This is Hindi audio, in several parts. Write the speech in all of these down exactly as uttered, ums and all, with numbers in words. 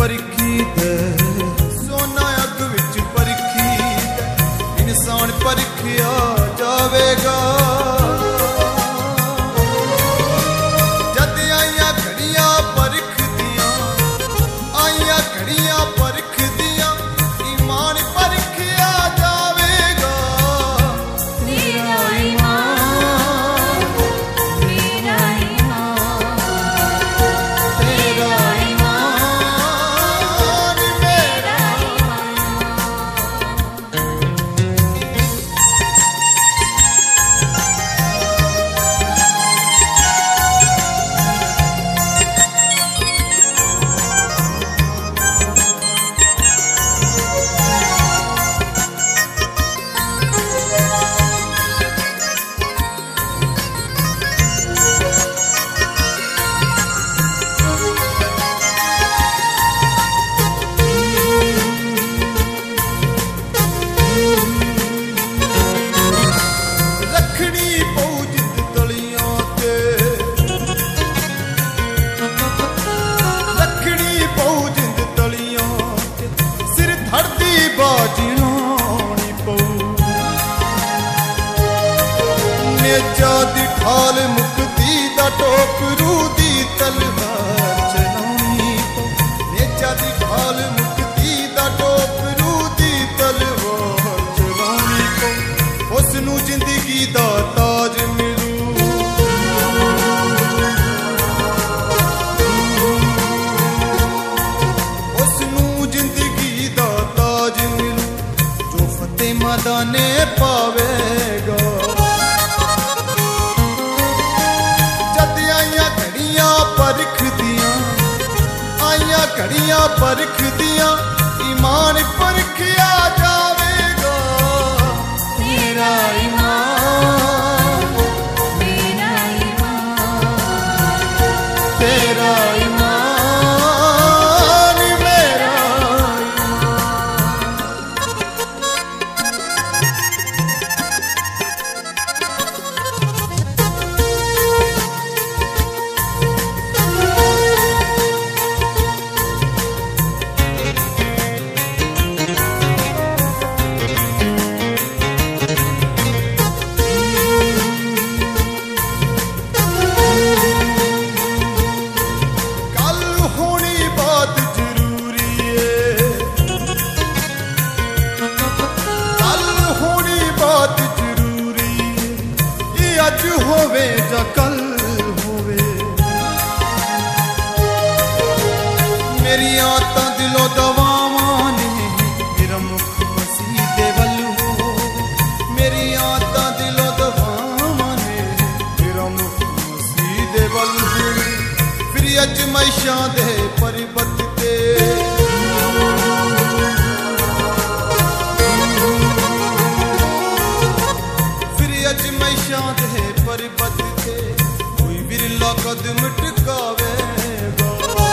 परखी दे सोना अग विच परखी दे इंसान परखिया जावेगा जद आइया घड़ियां परख दियां आइया घड़ियां परख दियां ईमान परखिया जावेगा मेरा ईमान मेरा ईमान तेरा ईमान मेरा रखनी पऊ जिद तलियां ते रखनी पऊ जिद तलियां ते सिर धरती बाजी लानी पऊ नेजा दी ढाल मुक्ति दा टोकरू दी तलवार चलानी पऊ नेजा दी ढाल मुक्ति दा टोकरू दी तलवार चलानी पऊ उसनू जिंदगी दा ताज मिलू उसनू जिंदगी दा ताज मिलू जो फतेह मैदाने पावेगा जद आइया घड़ियां परख दियां आइया घड़ियां परख दियां ईमान परखिया जावेगा मेरा ईमान मेरा ईमान तेरा ईमान मेरा कल होनी बात जरूरी है कल होनी बात जरूरी है ये अज होवे जा कल होवे मेरी आतां दिलों दवावां ने मेरा मुख मसीह दे वल हो मेरी आतां दिलों दवावां ने मेरा मुख मसीह दे वल हो फिर अजमाइशां दे परिबत ते फिर अजमाइशां दे परिबत ते कोई बिरला कदम टिकावेगा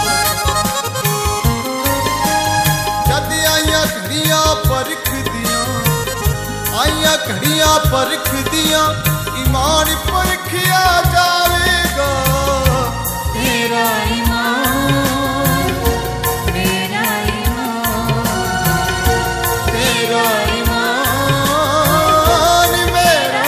जद आइया घड़ियां परख दियां आइया घड़ियां परख दियां ईमान परखिया जावेगा तेरा ईमान मेरा ईमान तेरा ईमान मेरा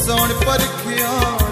ਸੋਣ ਪਰਖਿਆ